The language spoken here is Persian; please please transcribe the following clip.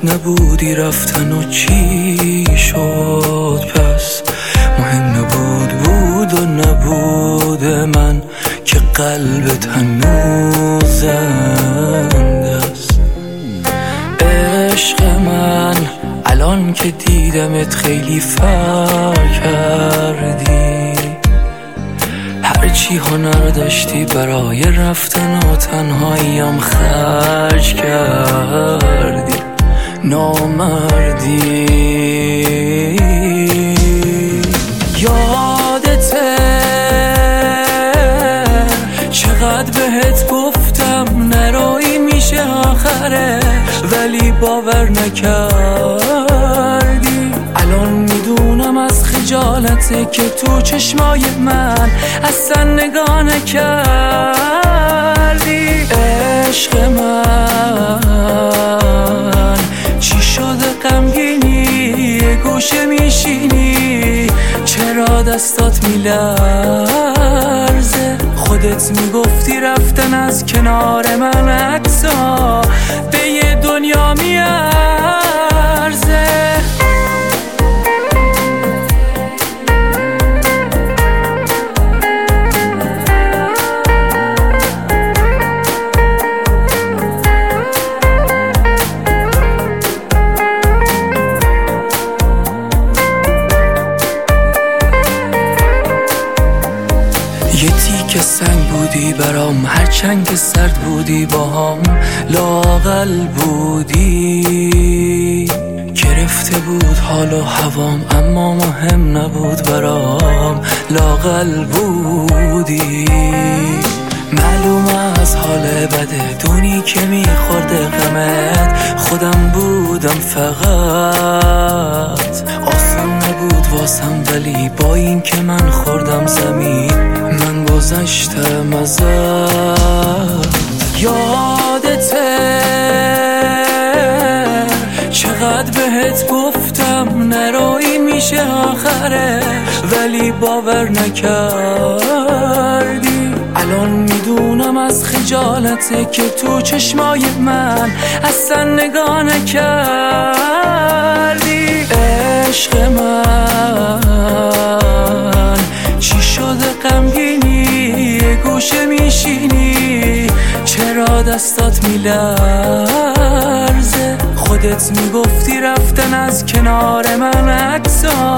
نبودی رفتن و چی شد پس؟ مهم نبود بود و نبود من که قلبت هنوز زنده است. عشق من الان که دیدمت خیلی فرق کردی، هرچی هنر داشتی برای رفتن و تنهاییم خرج کردی. نامردی یادته چقدر بهت گفتم نروی میشه آخره، ولی باور نکردی. الان میدونم از خجالته که تو چشمای من اصلا نگاه نکردی. عشق من چی شده غمگینی یه گوشه میشینی؟ چرا دستات میلرزه؟ خودت میگفتی رفتن از کنار من عکسا به یه دنیا میارزه. یه تیکه سنگ بودی برام، هرچند که سرد بودی باهام لااقل بودی. گرفته بود حال و هوام اما مهم نبود برام، لااقل بودی. معلومه از حال بده دونی که میخورده غمت خودم بودم فقط. آسان نبود واسم ولی با این که من خوردم زمین من گذشتم ازت. یادته چقدر بهت گفتم نروی میشه آخره، ولی باور نکردی. الان میدونم از خجالته که تو چشمای من اصلا نگاه نکردی. عشق من چی شده غمگینی یه گوشه میشینی؟ چرا دستات میلرزه؟ خودت میگفتی رفتن از کنار من عکسا